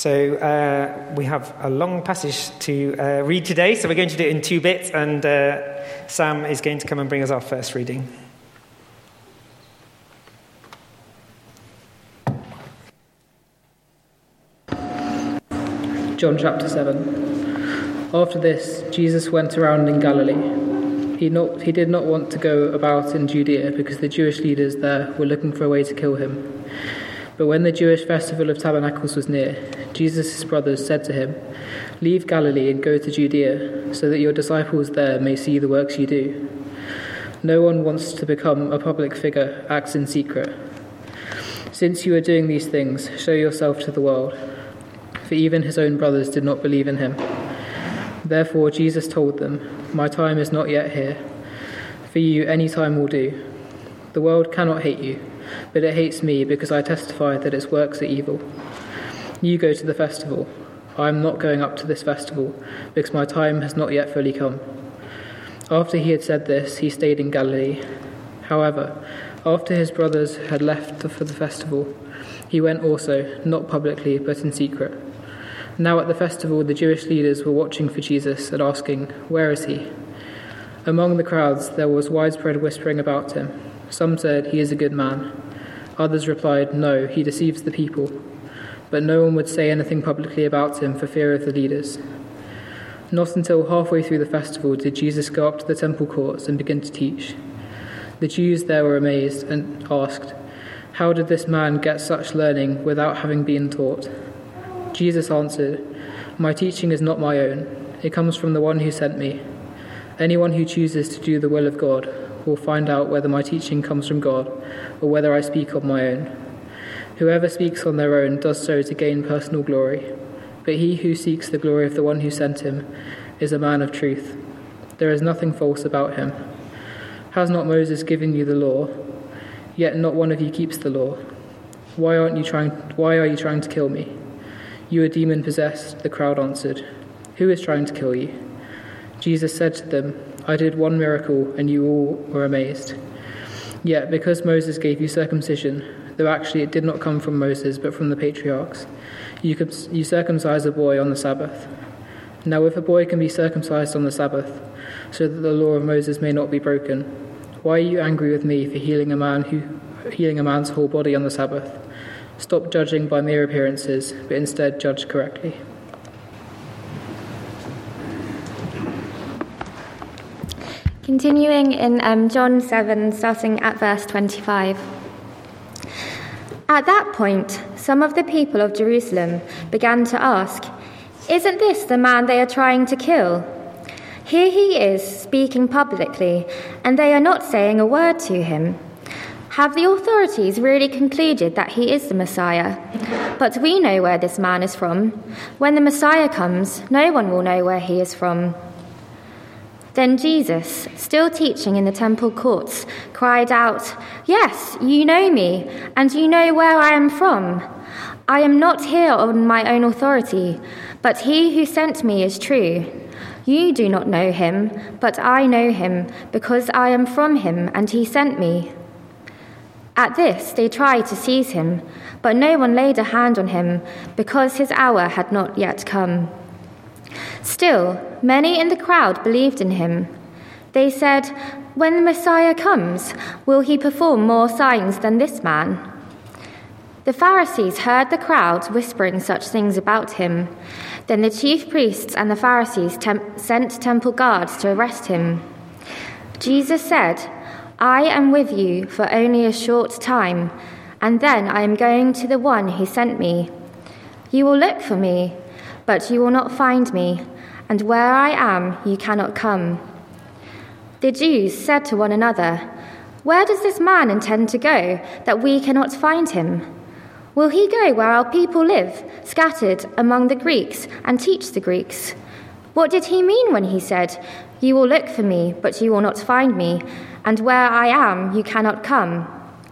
So we have a long passage to read today, so we're going to do it in 2 bits, and Sam is going to come and bring us our first reading. John chapter 7. After this, Jesus went around in Galilee. He did not want to go about in Judea because the Jewish leaders there were looking for a way to kill him. But when the Jewish festival of Tabernacles was near, Jesus' brothers said to him, "Leave Galilee and go to Judea, so that your disciples there may see the works you do. No one wants to become a public figure, acts in secret. Since you are doing these things, show yourself to the world." For even his own brothers did not believe in him. Therefore Jesus told them, "My time is not yet here. For you any time will do. The world cannot hate you, but it hates me because I testify that its works are evil. You go to the festival. I am not going up to this festival, because my time has not yet fully come." After he had said this, he stayed in Galilee. However, after his brothers had left for the festival, he went also, not publicly, but in secret. Now at the festival, the Jewish leaders were watching for Jesus and asking, "Where is he?" Among the crowds, there was widespread whispering about him. Some said, "He is a good man." Others replied, "No, he deceives the people." But no one would say anything publicly about him for fear of the leaders. Not until halfway through the festival did Jesus go up to the temple courts and begin to teach. The Jews there were amazed and asked, "How did this man get such learning without having been taught?" Jesus answered, "My teaching is not my own. It comes from the one who sent me. Anyone who chooses to do the will of God will find out whether my teaching comes from God or whether I speak on my own. Whoever speaks on their own does so to gain personal glory, but he who seeks the glory of the one who sent him is a man of truth. There is nothing false about him. Has not Moses given you the law? Yet not one of you keeps the law. Why are you trying to kill me?" "You are demon-possessed," the crowd answered. "Who is trying to kill you?" Jesus said to them, "I did one miracle, and you all were amazed. Yet because Moses gave you circumcision, though actually it did not come from Moses but from the patriarchs, you circumcise a boy on the Sabbath. Now if a boy can be circumcised on the Sabbath, so that the law of Moses may not be broken, why are you angry with me for healing a man's whole body on the Sabbath? Stop judging by mere appearances, but instead judge correctly." Continuing in John 7, starting at verse 25. At that point, some of the people of Jerusalem began to ask, "Isn't this the man they are trying to kill? Here he is speaking publicly, and they are not saying a word to him. Have the authorities really concluded that he is the Messiah? But we know where this man is from. When the Messiah comes, no one will know where he is from." Then Jesus, still teaching in the temple courts, cried out, "Yes, you know me, and you know where I am from. I am not here on my own authority, but he who sent me is true. You do not know him, but I know him, because I am from him, and he sent me." At this they tried to seize him, but no one laid a hand on him, because his hour had not yet come. Still, many in the crowd believed in him. They said, "When the Messiah comes, will he perform more signs than this man?" The Pharisees heard the crowd whispering such things about him. Then the chief priests and the Pharisees sent temple guards to arrest him. Jesus said, "I am with you for only a short time, and then I am going to the one who sent me. You will look for me, but you will not find me, and where I am, you cannot come." The Jews said to one another, "Where does this man intend to go, that we cannot find him? Will he go where our people live, scattered among the Greeks, and teach the Greeks? What did he mean when he said, 'You will look for me, but you will not find me, and where I am, you cannot come'?"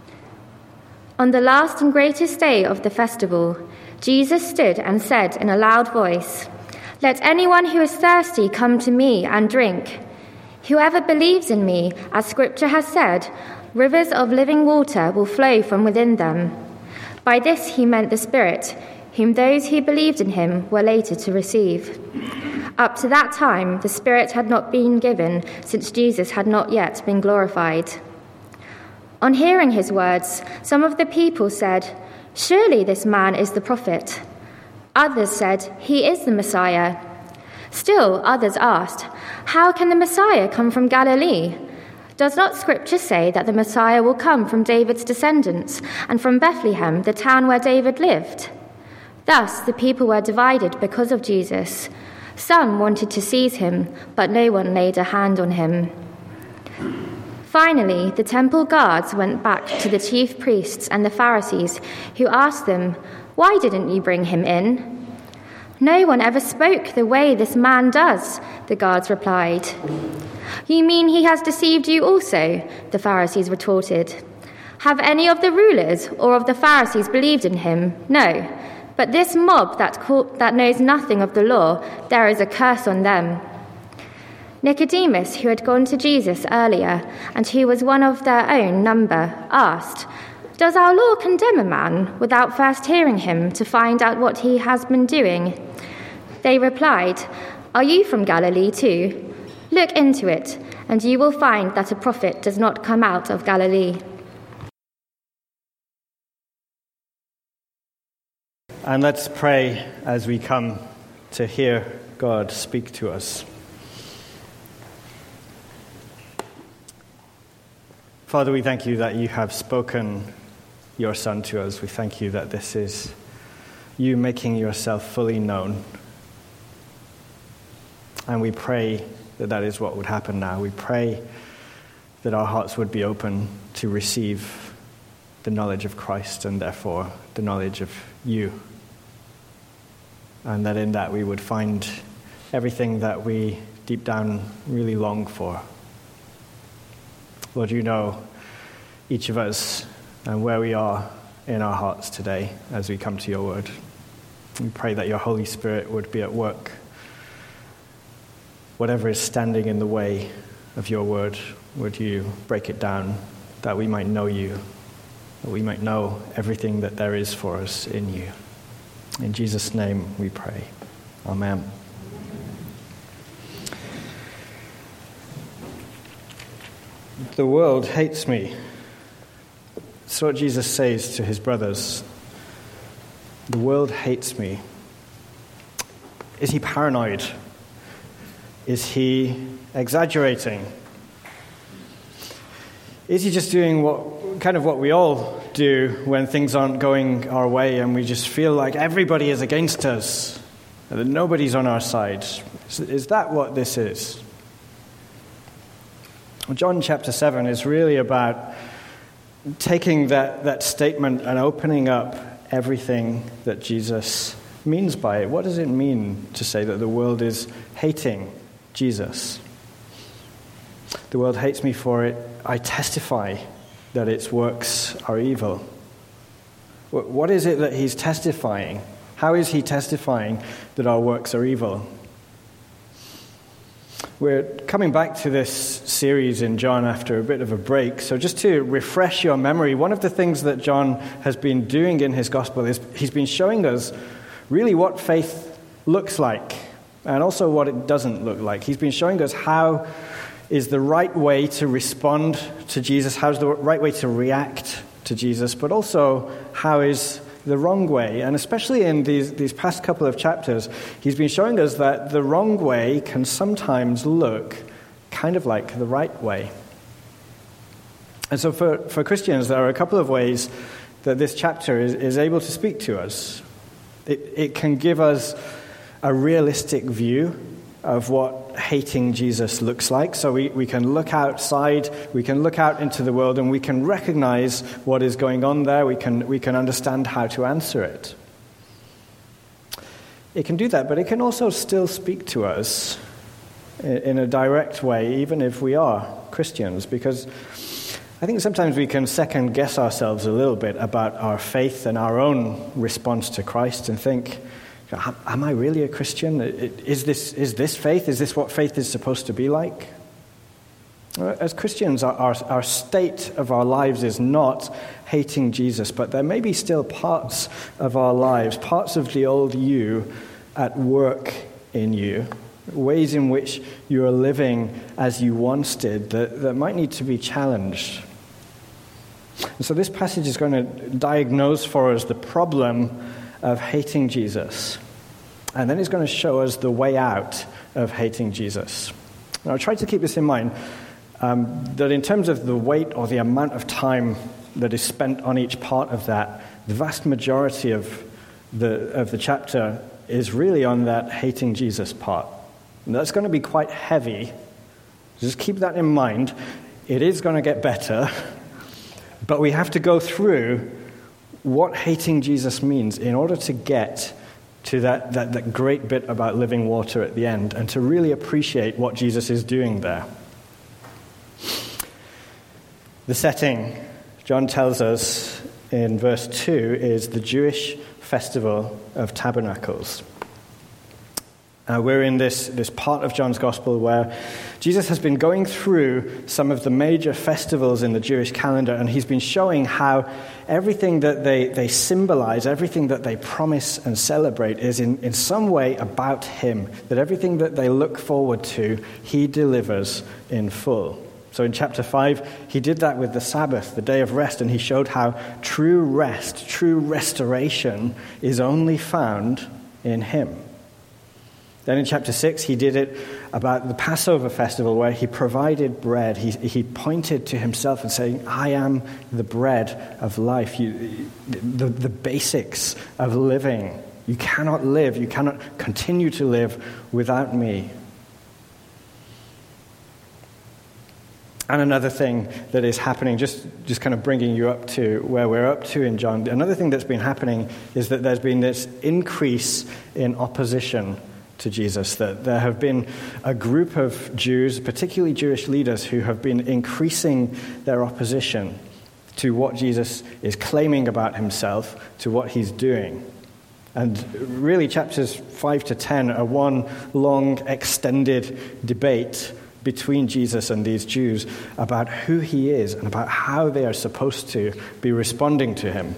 On the last and greatest day of the festival, Jesus stood and said in a loud voice, "Let anyone who is thirsty come to me and drink. Whoever believes in me, as Scripture has said, rivers of living water will flow from within them." By this he meant the Spirit, whom those who believed in him were later to receive. Up to that time, the Spirit had not been given, since Jesus had not yet been glorified. On hearing his words, some of the people said, "Surely this man is the prophet." Others said, "He is the Messiah." Still others asked, "How can the Messiah come from Galilee? Does not Scripture say that the Messiah will come from David's descendants and from Bethlehem, the town where David lived?" Thus the people were divided because of Jesus. Some wanted to seize him, but no one laid a hand on him. Finally, the temple guards went back to the chief priests and the Pharisees, who asked them, "Why didn't you bring him in?" "No one ever spoke the way this man does," the guards replied. "You mean he has deceived you also?" the Pharisees retorted. "Have any of the rulers or of the Pharisees believed in him? No. But this mob that knows nothing of the law, there is a curse on them." Nicodemus, who had gone to Jesus earlier and who was one of their own number, asked, "Does our law condemn a man without first hearing him to find out what he has been doing?" They replied, "Are you from Galilee too? Look into it, and you will find that a prophet does not come out of Galilee." And let's pray as we come to hear God speak to us. Father, we thank you that you have spoken your Son to us. We thank you that this is you making yourself fully known. And we pray that that is what would happen now. We pray that our hearts would be open to receive the knowledge of Christ and therefore the knowledge of you. And that in that we would find everything that we deep down really long for. Lord, you know each of us and where we are in our hearts today as we come to your word. We pray that your Holy Spirit would be at work. Whatever is standing in the way of your word, would you break it down that we might know you, that we might know everything that there is for us in you. In Jesus' name we pray. Amen. The world hates me. That's what Jesus says to his brothers. The world hates me. Is he paranoid? Is he exaggerating? Is he just doing what we all do when things aren't going our way and we just feel like everybody is against us, and that nobody's on our side? Is that what this is? John chapter 7 is really about taking that statement and opening up everything that Jesus means by it. What does it mean to say that the world is hating Jesus? The world hates me for it. I testify that its works are evil. What is it that he's testifying? How is he testifying that our works are evil? We're coming back to this series in John after a bit of a break. So just to refresh your memory, one of the things that John has been doing in his gospel is he's been showing us really what faith looks like and also what it doesn't look like. He's been showing us how is the right way to respond to Jesus, how's the right way to react to Jesus, but also how is the wrong way. And especially in these past couple of chapters, he's been showing us that the wrong way can sometimes look kind of like the right way. And so for Christians, there are a couple of ways that this chapter is able to speak to us. It can give us a realistic view of what hating Jesus looks like. So we can look outside, we can look out into the world, and we can recognize what is going on there. We can understand how to answer it. It can do that, but it can also still speak to us in a direct way, even if we are Christians, because I think sometimes we can second guess ourselves a little bit about our faith and our own response to Christ and think, am I really a Christian? Is this faith? Is this what faith is supposed to be like? As Christians, our state of our lives is not hating Jesus, but there may be still parts of our lives, parts of the old you at work in you, ways in which you are living as you once did that might need to be challenged. And so this passage is going to diagnose for us the problem of hating Jesus. And then it's going to show us the way out of hating Jesus. Now, I try to keep this in mind, that in terms of the weight or the amount of time that is spent on each part of that, the vast majority of the chapter is really on that hating Jesus part. And that's going to be quite heavy. Just keep that in mind. It is going to get better, but we have to go through what hating Jesus means in order to get to that great bit about living water at the end and to really appreciate what Jesus is doing there. The setting, John tells us in verse 2, is the Jewish festival of tabernacles. We're in this part of John's Gospel where Jesus has been going through some of the major festivals in the Jewish calendar, and he's been showing how everything that they symbolize, everything that they promise and celebrate is in some way about him, that everything that they look forward to, he delivers in full. So in chapter 5, he did that with the Sabbath, the day of rest, and he showed how true rest, true restoration is only found in him. Then in chapter 6, he did it about the Passover festival where he provided bread. He pointed to himself and saying, I am the bread of life, the basics of living. You cannot live, you cannot continue to live without me. And another thing that is happening, just kind of bringing you up to where we're up to in John, another thing that's been happening is that there's been this increase in opposition to Jesus, that there have been a group of Jews, particularly Jewish leaders, who have been increasing their opposition to what Jesus is claiming about himself, to what he's doing. And really chapters 5 to 10 are one long, extended debate between Jesus and these Jews about who he is and about how they are supposed to be responding to him.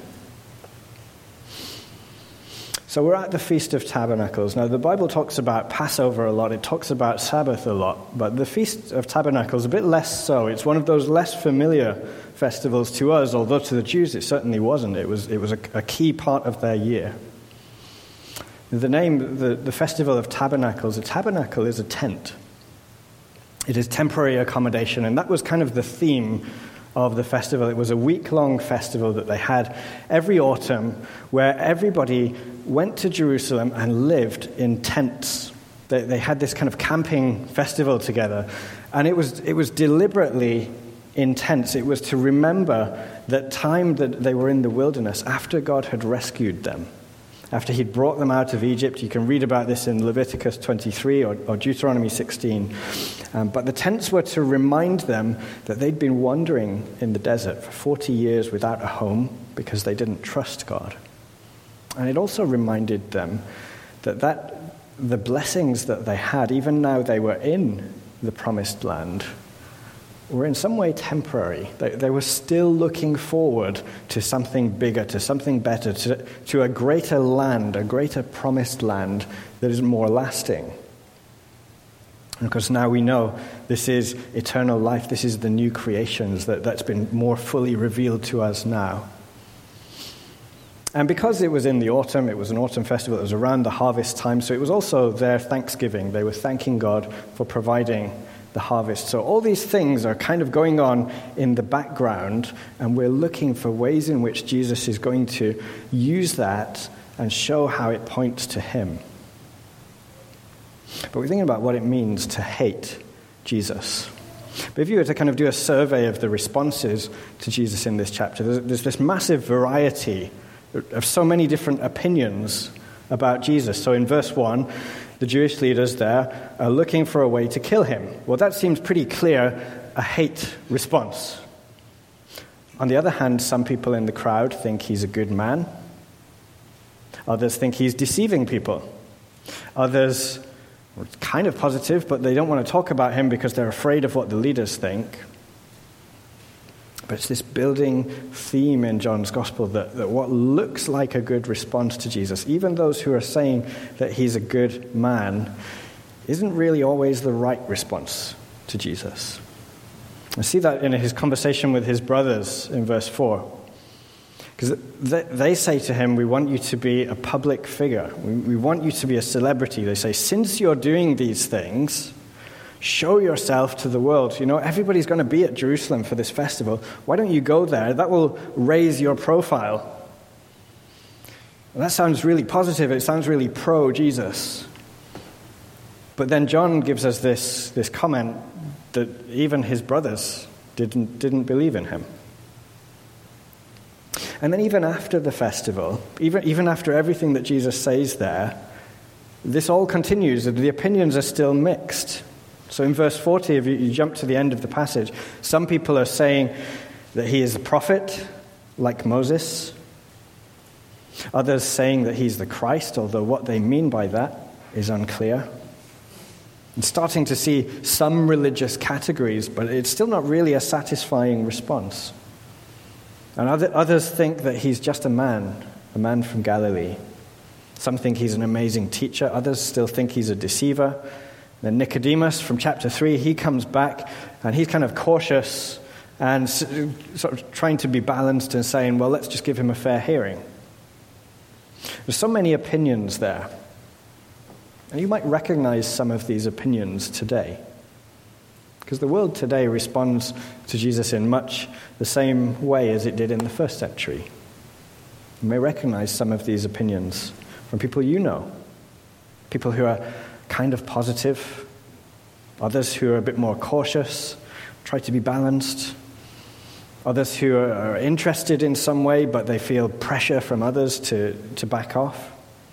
So we're at the Feast of Tabernacles. Now, the Bible talks about Passover a lot. It talks about Sabbath a lot. But the Feast of Tabernacles, a bit less so. It's one of those less familiar festivals to us, although to the Jews it certainly wasn't. It was a key part of their year. The name, the Festival of Tabernacles, a tabernacle is a tent. It is temporary accommodation, and that was kind of the theme of the festival. It was a week-long festival that they had every autumn where everybody went to Jerusalem and lived in tents. They had this kind of camping festival together, and it was deliberately intense. It was to remember that time that they were in the wilderness after God had rescued them. After he'd brought them out of Egypt. You can read about this in Leviticus 23 or Deuteronomy 16. But the tents were to remind them that they'd been wandering in the desert for 40 years without a home because they didn't trust God. And it also reminded them that the blessings that they had, even now they were in the promised land, were in some way temporary. They were still looking forward to something bigger, to something better, to a greater land, a greater promised land that is more lasting. And of course, now we know this is eternal life. This is the new creations that's been more fully revealed to us now. And because it was in the autumn, it was an autumn festival, it was around the harvest time, so it was also their Thanksgiving. They were thanking God for providing the harvest. So all these things are kind of going on in the background, and we're looking for ways in which Jesus is going to use that and show how it points to him. But we're thinking about what it means to hate Jesus. But if you were to kind of do a survey of the responses to Jesus in this chapter, there's this massive variety of so many different opinions about Jesus. So in verse 1, the Jewish leaders there are looking for a way to kill him. Well, that seems pretty clear, a hate response. On the other hand, some people in the crowd think he's a good man. Others think he's deceiving people. Others Or it's kind of positive, but they don't want to talk about him because they're afraid of what the leaders think. But it's this building theme in John's Gospel that what looks like a good response to Jesus, even those who are saying that he's a good man, isn't really always the right response to Jesus. I see that in his conversation with his brothers in verse 4. Because they say to him, we want you to be a public figure. We want you to be a celebrity. They say, since you're doing these things, show yourself to the world. You know, everybody's going to be at Jerusalem for this festival. Why don't you go there? That will raise your profile. And that sounds really positive. It sounds really pro-Jesus. But then John gives us this comment that even his brothers didn't believe in him. And then even after the festival, even after everything that Jesus says there, this all continues. The opinions are still mixed. So in verse 40, if you jump to the end of the passage, some people are saying that he is a prophet, like Moses. Others saying that he's the Christ, although what they mean by that is unclear. And starting to see some religious categories, but it's still not really a satisfying response. And others think that he's just a man from Galilee. Some think he's an amazing teacher. Others still think he's a deceiver. Then Nicodemus from chapter 3, he comes back and he's kind of cautious and sort of trying to be balanced and saying, well, let's just give him a fair hearing. There's so many opinions there. And you might recognize some of these opinions today. Because the world today responds to Jesus in much the same way as it did in the first century. You may recognize some of these opinions from people you know. People who are kind of positive. Others who are a bit more cautious, try to be balanced. Others who are interested in some way, but they feel pressure from others to back off.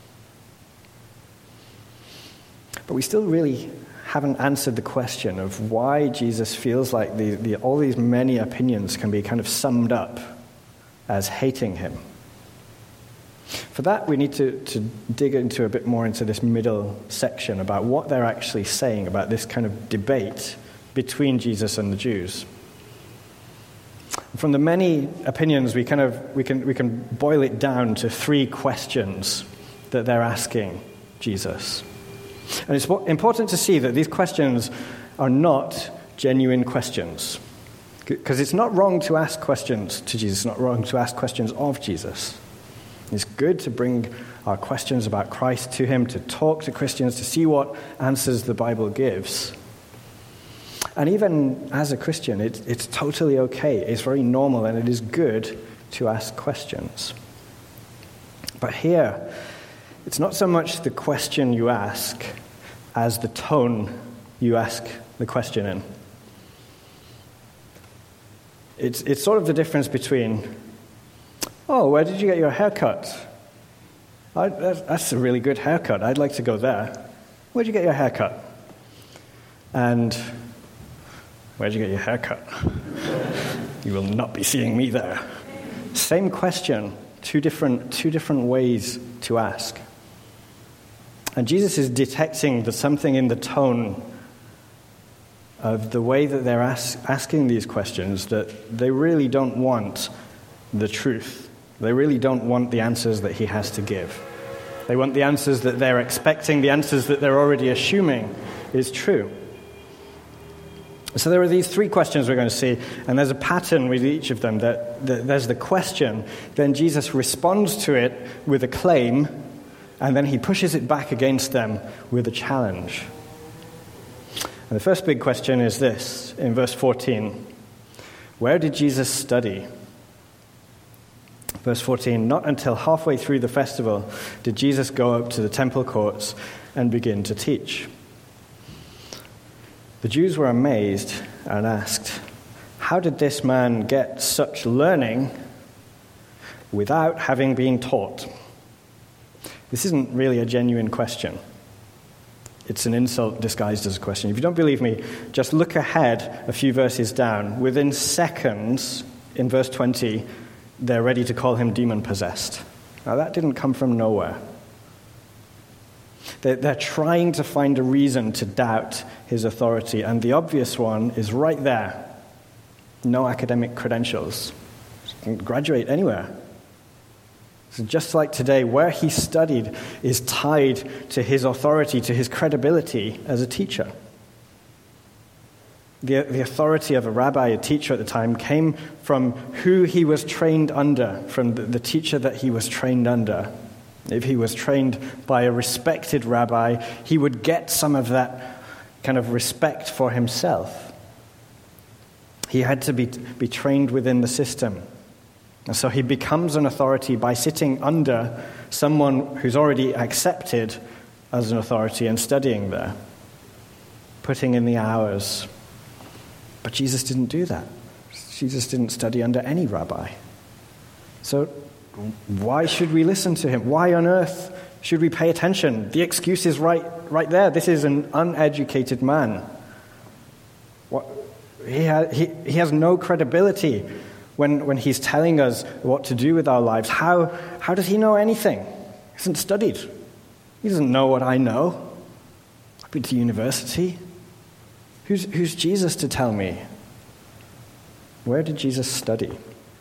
But we still really haven't answered the question of why Jesus feels like all these many opinions can be kind of summed up as hating him. For that, we need to dig into a bit more into this middle section about what they're actually saying about this kind of debate between Jesus and the Jews. From the many opinions, we can boil it down to 3 questions that they're asking Jesus. And it's important to see that these questions are not genuine questions. Because it's not wrong to ask questions to Jesus, it's not wrong to ask questions of Jesus. It's good to bring our questions about Christ to him, to talk to Christians, to see what answers the Bible gives. And even as a Christian, it's totally okay. It's very normal and it is good to ask questions. But here, it's not so much the question you ask as the tone you ask the question in. It's sort of the difference between, oh, where did you get your haircut? That's a really good haircut. I'd like to go there. Where'd you get your haircut? And where'd you get your haircut? You will not be seeing me there. Same question, two different ways to ask. And Jesus is detecting that something in the tone of the way that they're asking these questions, that they really don't want the truth. They really don't want the answers that he has to give. They want the answers that they're expecting, the answers that they're already assuming is true. So there are these 3 questions we're going to see, and there's a pattern with each of them. That there's the question, then Jesus responds to it with a claim, and then he pushes it back against them with a challenge. And the first big question is this, in verse 14. Where did Jesus study? Verse 14, not until halfway through the festival did Jesus go up to the temple courts and begin to teach. The Jews were amazed and asked, how did this man get such learning without having been taught? This isn't really a genuine question. It's an insult disguised as a question. If you don't believe me, just look ahead a few verses down. Within seconds, in verse 20, they're ready to call him demon-possessed. Now, that didn't come from nowhere. They're trying to find a reason to doubt his authority, and the obvious one is right there. No academic credentials. Didn't graduate anywhere. So just like today, where he studied is tied to his authority, to his credibility as a teacher. The authority of a rabbi, a teacher at the time, came from who he was trained under, from the teacher that he was trained under. If he was trained by a respected rabbi, he would get some of that kind of respect for himself. He had to be trained within the system. And so he becomes an authority by sitting under someone who's already accepted as an authority and studying there, putting in the hours. But Jesus didn't do that. Jesus didn't study under any rabbi. So why should we listen to him? Why on earth should we pay attention? The excuse is right there. This is an uneducated man. He has no credibility when he's telling us what to do with our lives. How does he know anything? He hasn't studied. He doesn't know what I know. I've been to university. Who's Jesus to tell me? Where did Jesus study?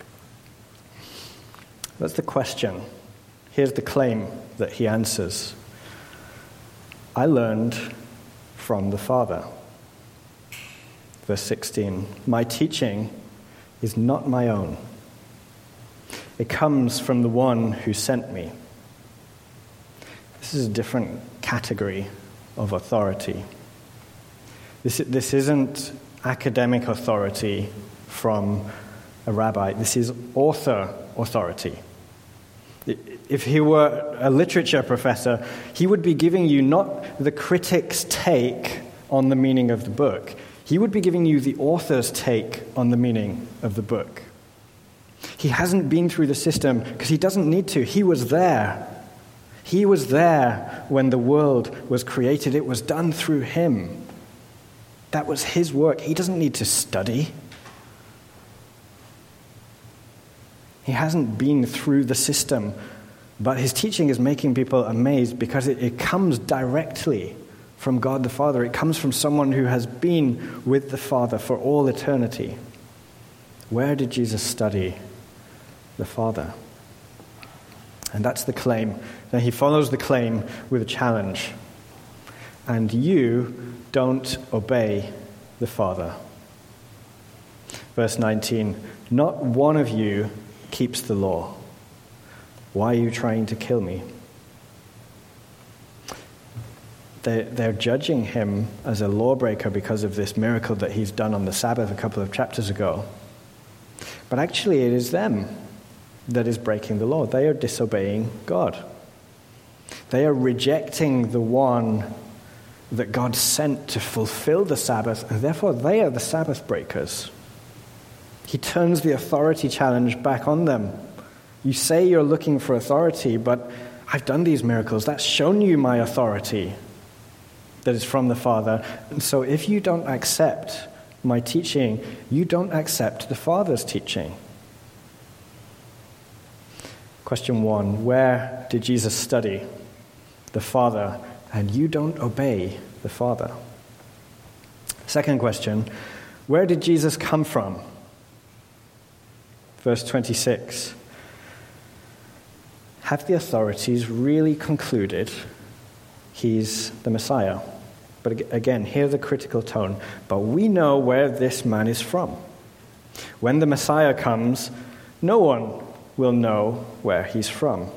That's the question. Here's the claim that he answers. I learned from the Father. Verse 16, my teaching is not my own. It comes from the one who sent me. This is a different category of authority. This isn't academic authority from a rabbi. This is author authority. If he were a literature professor, he would be giving you not the critic's take on the meaning of the book. He would be giving you the author's take on the meaning of the book. He hasn't been through the system because he doesn't need to. He was there. He was there when the world was created. It was done through him. That was his work. He doesn't need to study. He hasn't been through the system, but his teaching is making people amazed because it comes directly from God the Father. It comes from someone who has been with the Father for all eternity. Where did Jesus study? The Father. And that's the claim. Then he follows the claim with a challenge. And you don't obey the Father. Verse 19, not one of you keeps the law. Why are you trying to kill me? They're judging him as a lawbreaker because of this miracle that he's done on the Sabbath a couple of chapters ago. But actually it is them that is breaking the law. They are disobeying God. They are rejecting the one that God sent to fulfill the Sabbath, and therefore they are the Sabbath breakers. He turns the authority challenge back on them. You say you're looking for authority, but I've done these miracles. That's shown you my authority that is from the Father. And so if you don't accept my teaching, you don't accept the Father's teaching. Question 1, where did Jesus study? The Father, and you don't obey the Father. Second question, where did Jesus come from? Verse 26. Have the authorities really concluded he's the Messiah? But again, hear the critical tone. But we know where this man is from. When the Messiah comes, no one will know where he's from.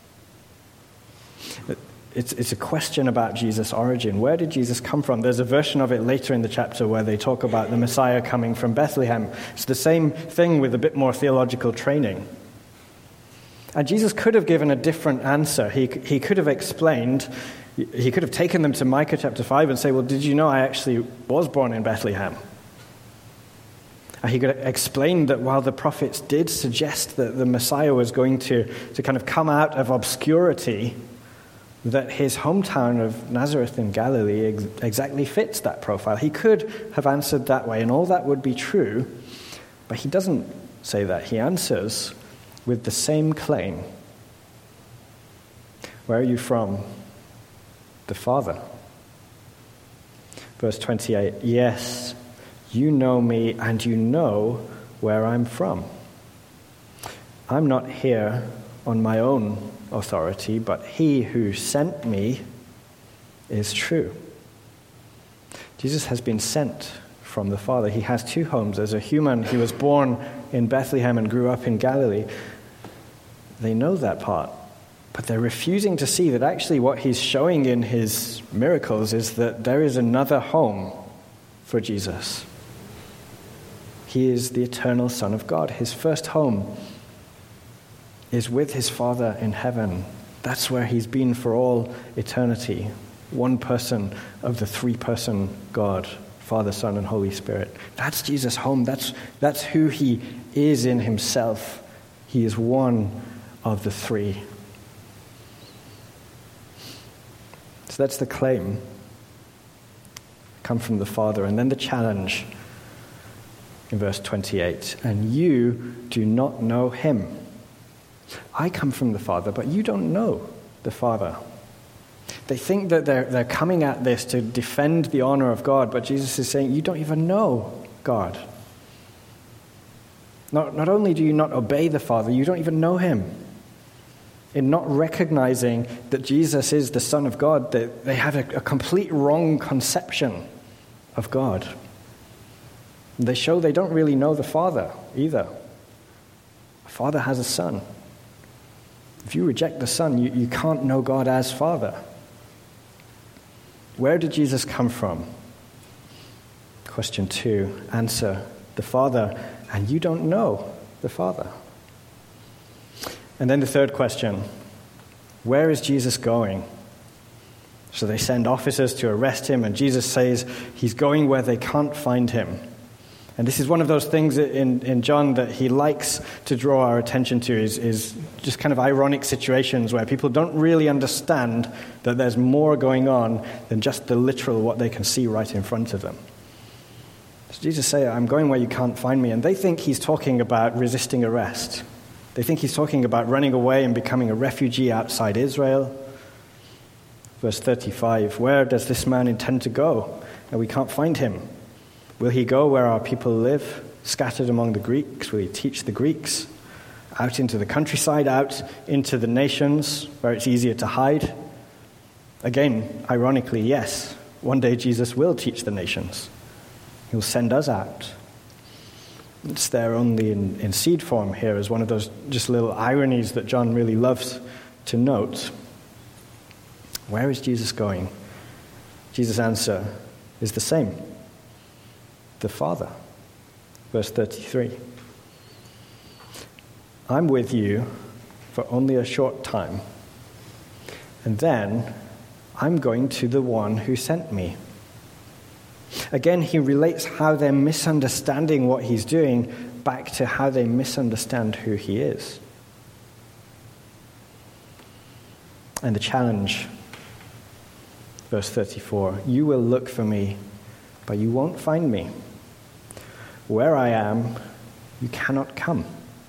It's a question about Jesus' origin. Where did Jesus come from? There's a version of it later in the chapter where they talk about the Messiah coming from Bethlehem. It's the same thing with a bit more theological training. And Jesus could have given a different answer. He could have explained, he could have taken them to Micah chapter 5 and say, well, did you know I actually was born in Bethlehem? And he could explain that while the prophets did suggest that the Messiah was going to kind of come out of obscurity, that his hometown of Nazareth in Galilee exactly fits that profile. He could have answered that way, and all that would be true, but he doesn't say that. He answers with the same claim. Where are you from? the Father. Verse 28, yes, you know me and you know where I'm from. I'm not here on my own authority, but he who sent me is true. Jesus has been sent from the Father. He has two homes. As a human, he was born in Bethlehem and grew up in Galilee. They know that part, but they're refusing to see that actually what he's showing in his miracles is that there is another home for Jesus. He is the eternal Son of God. His first home is with his Father in heaven. That's where he's been for all eternity. One person of the three-person God, Father, Son, and Holy Spirit. That's Jesus' home. That's who he is in himself. He is one of the three. So that's the claim. Come from the Father. And then the challenge in verse 28. And you do not know him. I come from the Father, but you don't know the Father. They think that they're coming at this to defend the honor of God, but Jesus is saying, you don't even know God. Not only do you not obey the Father, you don't even know him. In not recognizing that Jesus is the Son of God, they have a complete wrong conception of God. They show they don't really know the Father either. The Father has a Son. If you reject the Son, you can't know God as Father. Where did Jesus come from? Question 2. Answer, the Father, and you don't know the Father. And then the third question, where is Jesus going? So they send officers to arrest him, and Jesus says he's going where they can't find him. And this is one of those things in John that he likes to draw our attention to, is just kind of ironic situations where people don't really understand that there's more going on than just the literal what they can see right in front of them. So Jesus says, I'm going where you can't find me. And they think he's talking about resisting arrest. They think he's talking about running away and becoming a refugee outside Israel. Verse 35, where does this man intend to go? And we can't find him. Will he go where our people live, scattered among the Greeks? Will he teach the Greeks? Out into the countryside, out into the nations, where it's easier to hide? Again, ironically, yes, one day Jesus will teach the nations. He'll send us out. It's there only in seed form here as one of those just little ironies that John really loves to note. Where is Jesus going? Jesus' answer is the same. The Father. Verse 33. I'm with you for only a short time, and then I'm going to the one who sent me. Again, he relates how they're misunderstanding what he's doing back to how they misunderstand who he is. And the challenge, verse 34, you will look for me, but you won't find me. Where I am, you cannot come.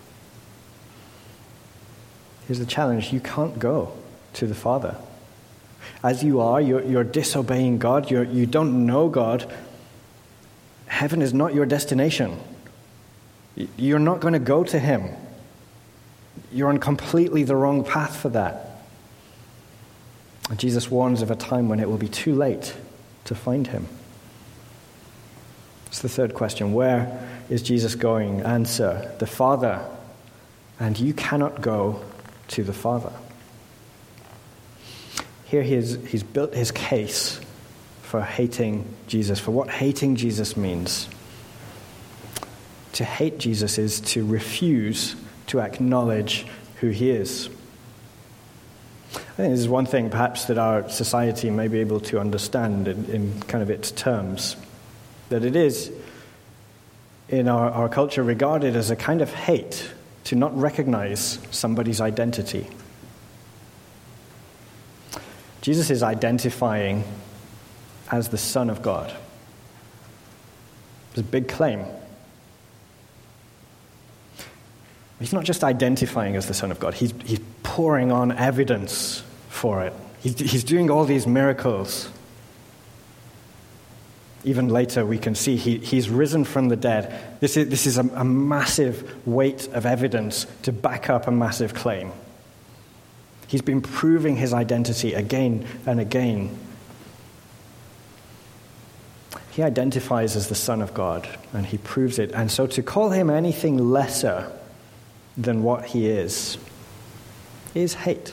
Here's the challenge. You can't go to the Father. As you are, you're disobeying God. You don't know God. Heaven is not your destination. You're not going to go to him. You're on completely the wrong path for that. And Jesus warns of a time when it will be too late to find him. It's the third question. Where is Jesus going? Answer, the Father. And you cannot go to the Father. Here he's built his case for hating Jesus, for what hating Jesus means. To hate Jesus is to refuse to acknowledge who he is. I think this is one thing perhaps that our society may be able to understand in kind of its terms. That it is, in our culture, regarded as a kind of hate to not recognize somebody's identity. Jesus is identifying as the Son of God. It's a big claim. He's not just identifying as the Son of God, he's pouring on evidence for it. He's doing all these miracles. Even later we can see he's risen from the dead. This is a massive weight of evidence to back up a massive claim. He's been proving his identity again and again. He identifies as the Son of God, and he proves it. And so to call him anything lesser than what he is hate.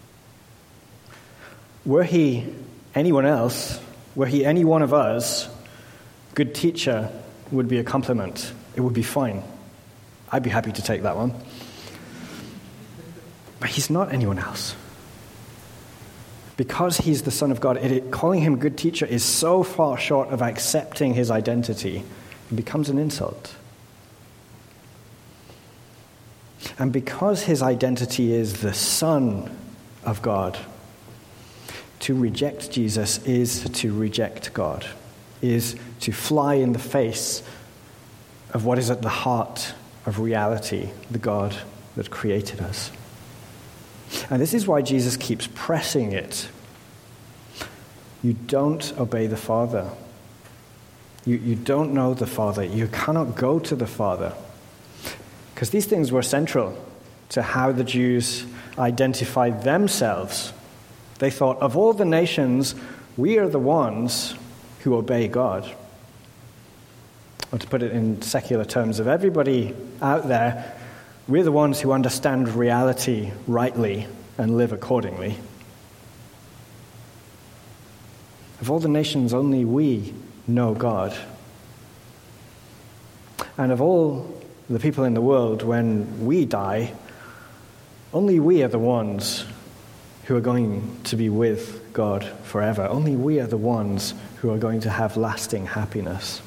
Were he anyone else, were he any one of us, good teacher would be a compliment. It would be fine. I'd be happy to take that one. But he's not anyone else. Because he's the Son of God, calling him good teacher is so far short of accepting his identity, it becomes an insult. And because his identity is the Son of God, to reject Jesus is to reject God, is to fly in the face of what is at the heart of reality, the God that created us. And this is why Jesus keeps pressing it. You don't obey the Father. You don't know the Father. You cannot go to the Father. Because these things were central to how the Jews identified themselves. They thought, of all the nations, we are the ones who obey God. Or to put it in secular terms, of everybody out there, we're the ones who understand reality rightly and live accordingly. Of all the nations, only we know God. And of all the people in the world, when we die, only we are the ones who are going to be with God forever. Only we are the ones who are going to have lasting happiness.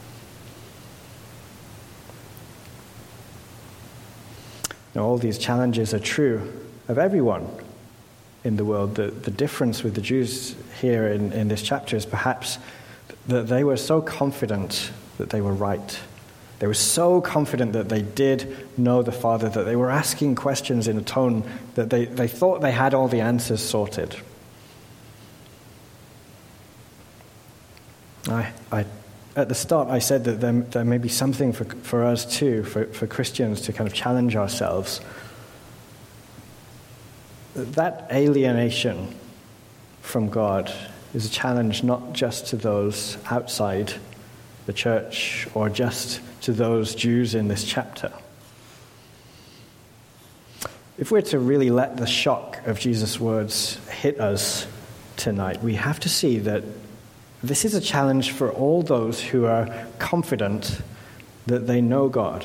Now, all these challenges are true of everyone in the world. The difference with the Jews here in this chapter is perhaps that they were so confident that they were right. They were so confident that they did know the Father, that they were asking questions in a tone that they thought they had all the answers sorted. At the start, I said that there may be something for us too, for Christians to kind of challenge ourselves. That alienation from God is a challenge not just to those outside the church or just to those Jews in this chapter. If we're to really let the shock of Jesus' words hit us tonight, we have to see that this is a challenge for all those who are confident that they know God.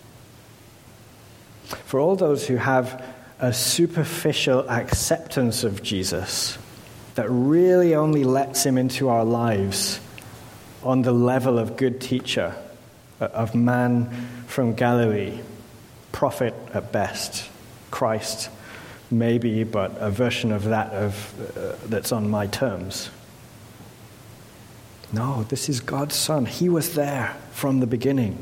For all those who have a superficial acceptance of Jesus that really only lets him into our lives on the level of good teacher, of man from Galilee, prophet at best, Christ maybe, but a version of that that's on my terms. No, this is God's Son. He was there from the beginning.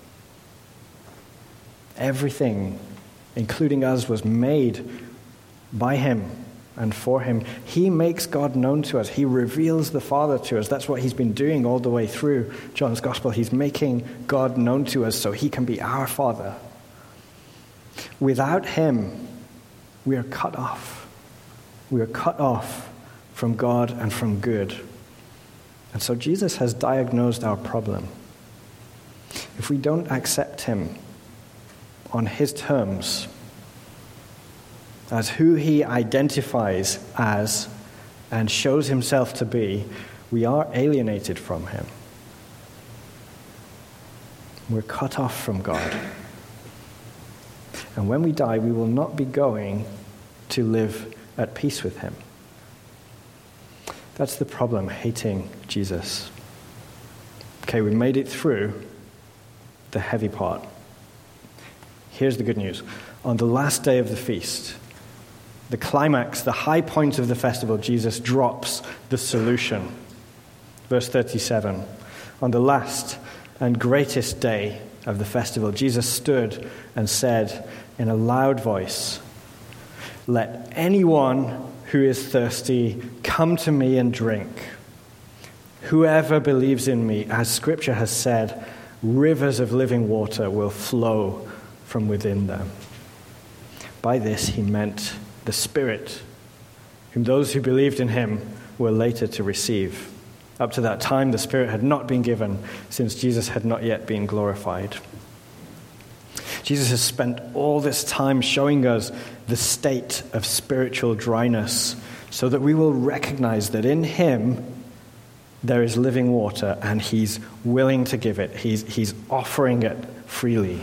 Everything, including us, was made by him and for him. He makes God known to us. He reveals the Father to us. That's what he's been doing all the way through John's Gospel. He's making God known to us so he can be our Father. Without him, we are cut off. We are cut off from God and from good. And so Jesus has diagnosed our problem. If we don't accept him on his terms, as who he identifies as and shows himself to be, we are alienated from him. We're cut off from God. And when we die, we will not be going to live at peace with him. That's the problem, hating Jesus. Okay, we made it through the heavy part. Here's the good news. On the last day of the feast, the climax, the high point of the festival, Jesus drops the solution. Verse 37. On the last and greatest day of the festival, Jesus stood and said in a loud voice, "Let anyone who is thirsty, come to me and drink. Whoever believes in me, as Scripture has said, rivers of living water will flow from within them. By this he meant the Spirit, whom those who believed in him were later to receive. Up to that time, the Spirit had not been given, since Jesus had not yet been glorified. Jesus has spent all this time showing us the state of spiritual dryness, so that we will recognize that in him there is living water, and he's willing to give it. He's offering it freely.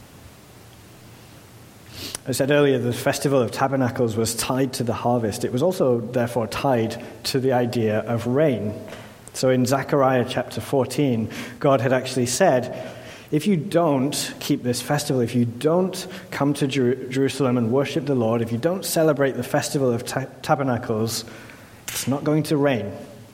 I said earlier, the Festival of Tabernacles was tied to the harvest. It was also, therefore, tied to the idea of rain. So in Zechariah chapter 14, God had actually said, if you don't keep this festival, if you don't come to Jerusalem and worship the Lord, if you don't celebrate the Festival of Tabernacles, it's not going to rain.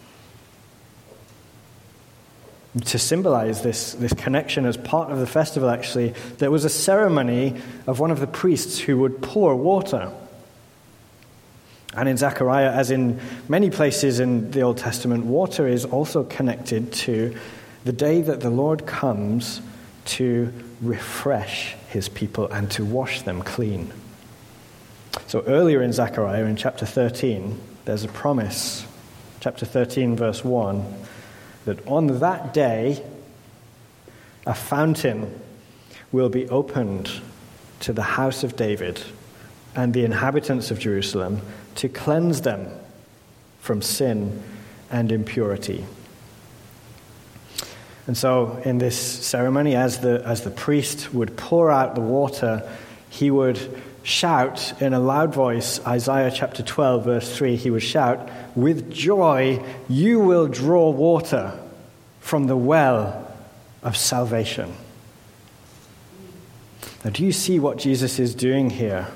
To symbolize this connection as part of the festival, actually, there was a ceremony of one of the priests who would pour water. And in Zechariah, as in many places in the Old Testament, water is also connected to the day that the Lord comes to refresh his people and to wash them clean. So earlier in Zechariah, in chapter 13, there's a promise, chapter 13, verse 1, that on that day, a fountain will be opened to the house of David and the inhabitants of Jerusalem to cleanse them from sin and impurity. And so in this ceremony, as the priest would pour out the water, he would shout in a loud voice, Isaiah chapter 12, verse 3, he would shout, with joy you will draw water from the well of salvation. Now, do you see what Jesus is doing here?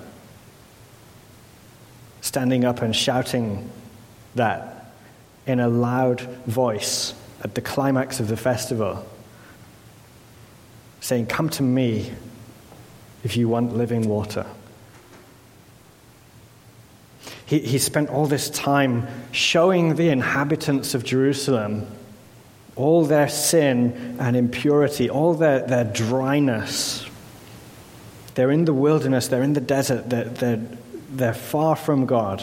Standing up and shouting that in a loud voice at the climax of the festival, saying, come to me if you want living water. He spent all this time showing the inhabitants of Jerusalem all their sin and impurity, all their dryness. They're in the wilderness, they're in the desert, they're far from God.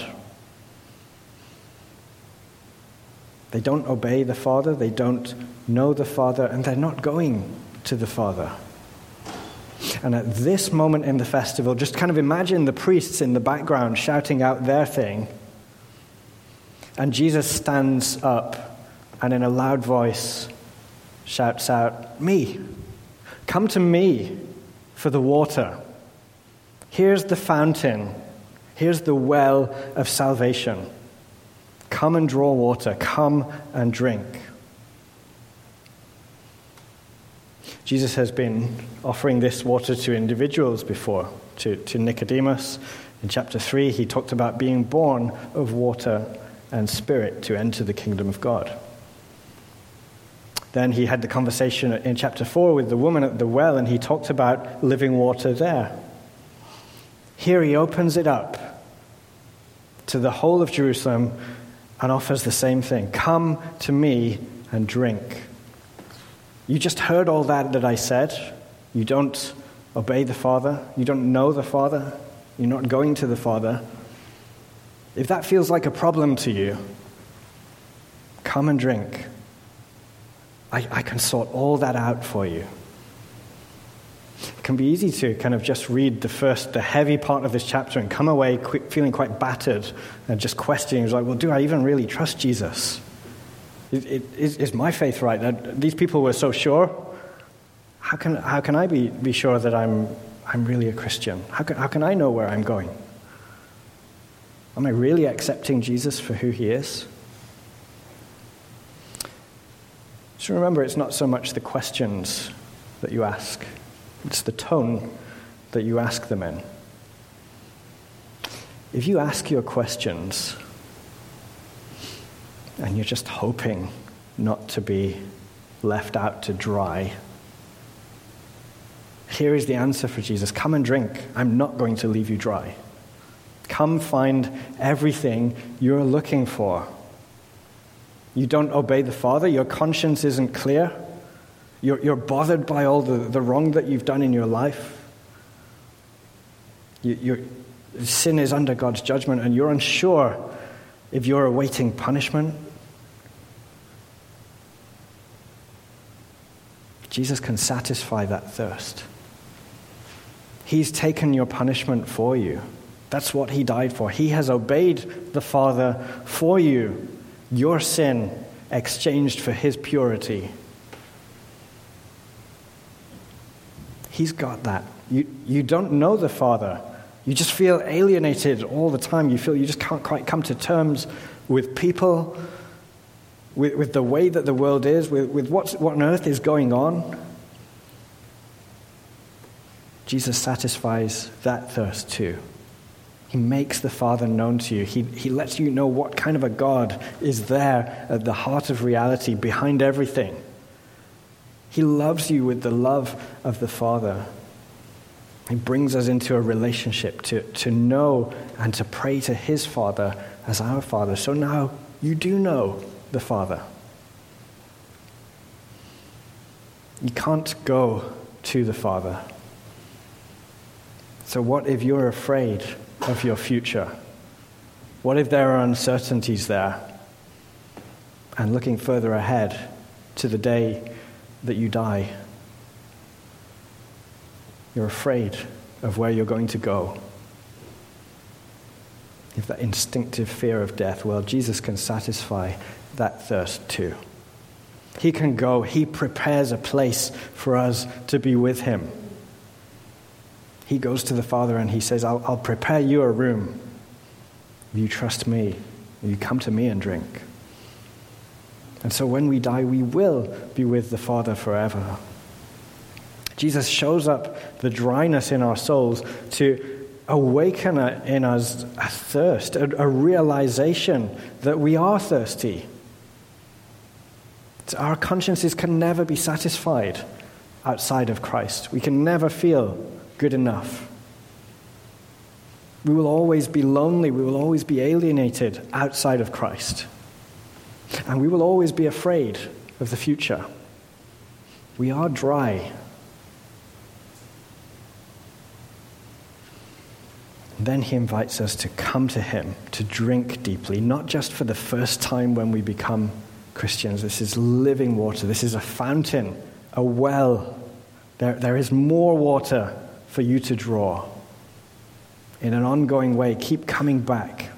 They don't obey the Father, they don't know the Father, and they're not going to the Father. And at this moment in the festival, just kind of imagine the priests in the background shouting out their thing. And Jesus stands up and in a loud voice shouts out, me, come to me for the water. Here's the fountain. Here's the well of salvation. Come and draw water. Come and drink. Jesus has been offering this water to individuals before, to Nicodemus. In chapter 3, he talked about being born of water and spirit to enter the kingdom of God. Then he had the conversation in chapter 4 with the woman at the well, and he talked about living water there. Here he opens it up to the whole of Jerusalem and offers the same thing. Come to me and drink. You just heard all that I said. You don't obey the Father. You don't know the Father. You're not going to the Father. If that feels like a problem to you, come and drink. I can sort all that out for you. It can be easy to kind of just read the heavy part of this chapter and come away feeling quite battered and just questioning, like, well, do I even really trust Jesus? Is my faith right? These people were so sure. How can I be sure that I'm really a Christian? How can I know where I'm going? Am I really accepting Jesus for who he is? So remember, it's not so much the questions that you ask. It's the tone that you ask them in. If you ask your questions and you're just hoping not to be left out to dry, here is the answer for Jesus. Come and drink. I'm not going to leave you dry. Come find everything you're looking for. You don't obey the Father, your conscience isn't clear, you're bothered by all the wrong that you've done in your life. Your sin is under God's judgment, and you're unsure if you're awaiting punishment. Jesus can satisfy that thirst. He's taken your punishment for you. That's what he died for. He has obeyed the Father for you. Your sin exchanged for his purity. He's got that. You don't know the Father. You just feel alienated all the time. You feel you just can't quite come to terms with people, with the way that the world is, with what on earth is going on. Jesus satisfies that thirst too. He makes the Father known to you. He lets you know what kind of a God is there at the heart of reality, behind everything. He loves you with the love of the Father. He brings us into a relationship to know and to pray to his Father as our Father. So now you do know the Father. You can't go to the Father. So what if you're afraid of your future? What if there are uncertainties there? And looking further ahead to the day that you die, you're afraid of where you're going to go. If that instinctive fear of death, well, Jesus can satisfy that thirst too. He can go, he prepares a place for us to be with him. He goes to the Father and he says, I'll prepare you a room. Will you trust me? Will you come to me and drink? And so when we die, we will be with the Father forever. Jesus shows up the dryness in our souls to awaken in us a thirst, a realization that we are thirsty. Our consciences can never be satisfied outside of Christ. We can never feel good enough. We will always be lonely. We will always be alienated outside of Christ. And we will always be afraid of the future. We are dry. Then he invites us to come to him, to drink deeply, not just for the first time when we become Christians. This is living water. This is a fountain, a well. There is more water for you to draw. In an ongoing way, keep coming back.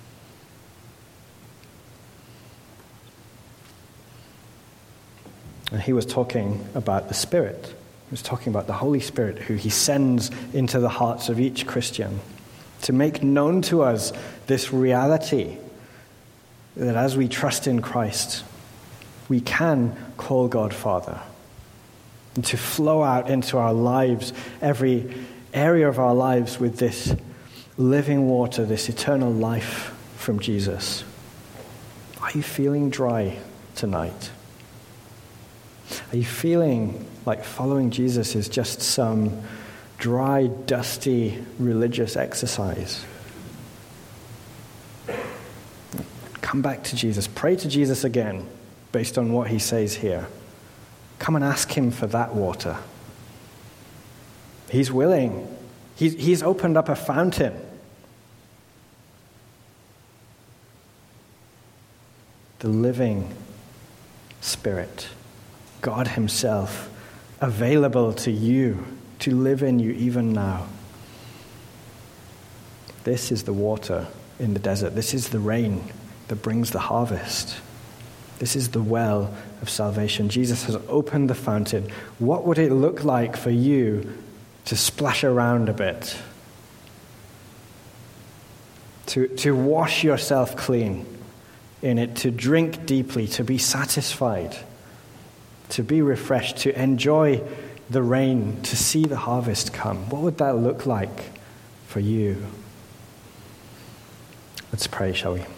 And he was talking about the Spirit. He was talking about the Holy Spirit who he sends into the hearts of each Christian to make known to us this reality that as we trust in Christ, we can call God Father, and to flow out into our lives, every area of our lives, with this living water, this eternal life from Jesus. Are you feeling dry tonight? Are you feeling like following Jesus is just some dry, dusty religious exercise? Come back to Jesus. Pray to Jesus again based on what he says here. Come and ask him for that water. He's willing. He's opened up a fountain. The living Spirit, God himself, available to you, to live in you even now. This is the water in the desert. This is the rain that brings the harvest. This is the well of salvation. Jesus has opened the fountain. What would it look like for you to splash around a bit? To wash yourself clean in it, to drink deeply, to be satisfied, to be refreshed, to enjoy the rain, to see the harvest come. What would that look like for you? Let's pray, shall we?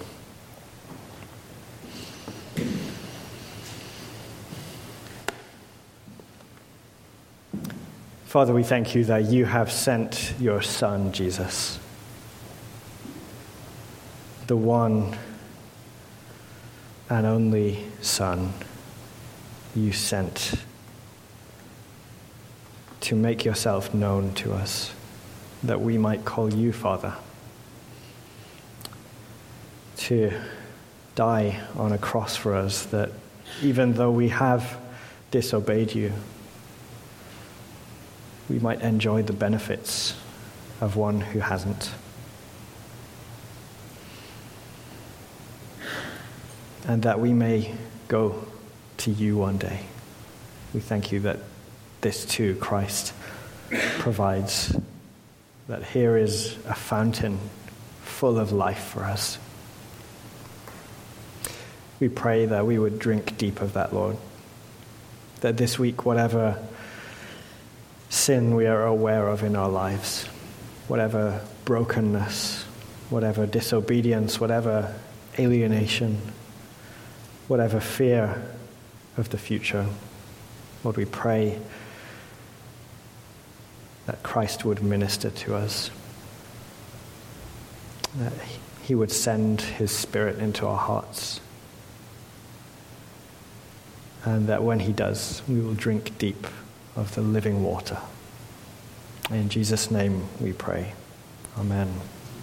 Father, we thank you that you have sent your Son, Jesus. the one and only Son you sent to make yourself known to us, that we might call you Father, to die on a cross for us, that even though we have disobeyed you, we might enjoy the benefits of one who hasn't. And that we may go to you one day. We thank you that this too Christ provides, that here is a fountain full of life for us. We pray that we would drink deep of that, Lord. That this week, whatever sin we are aware of in our lives, whatever brokenness, whatever disobedience, whatever alienation, whatever fear of the future, Lord, we pray that Christ would minister to us, that he would send his Spirit into our hearts, and that when he does, we will drink deep of the living water. In Jesus' name we pray. Amen.